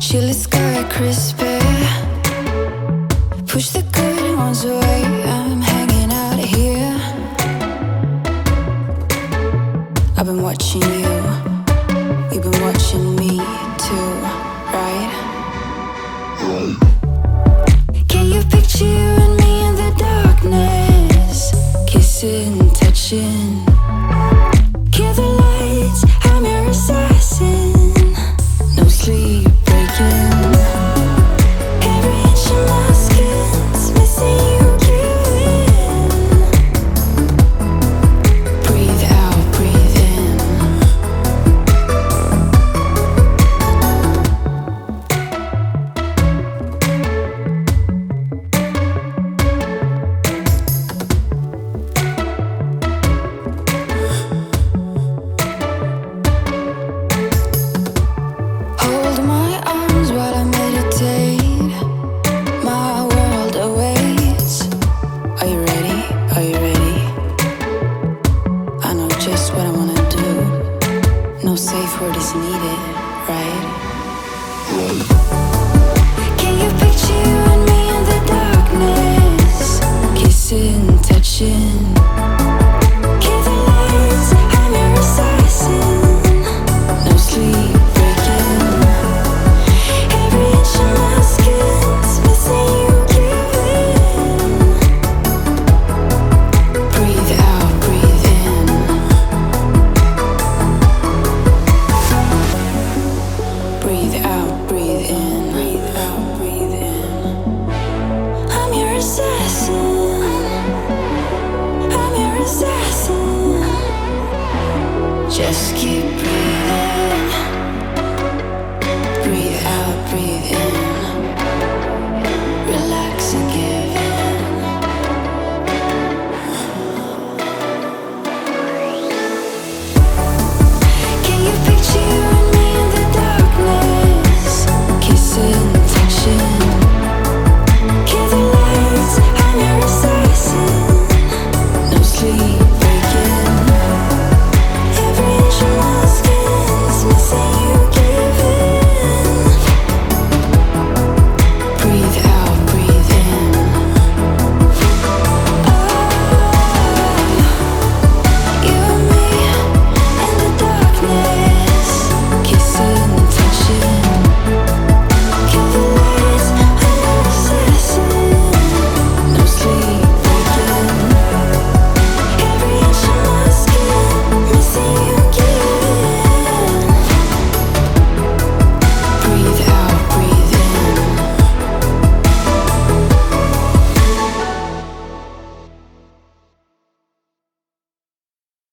Chilly sky, crispy. Push the good ones away. I'm hanging out here. I've been watching you. You've been watching me too, right? Can you picture you and me in the darkness? Kissing, touching. Kill the lights, I'm your assassin. No sleep breaking. Every inch of my skin's missing you, killing. Breathe out, breathe in. Hold my arms while I meditate. My world awaits. Are you ready? Are you ready? I know just what I wanna do. No safe word is needed, right? Can you picture you and me in the darkness? Kissing, touching.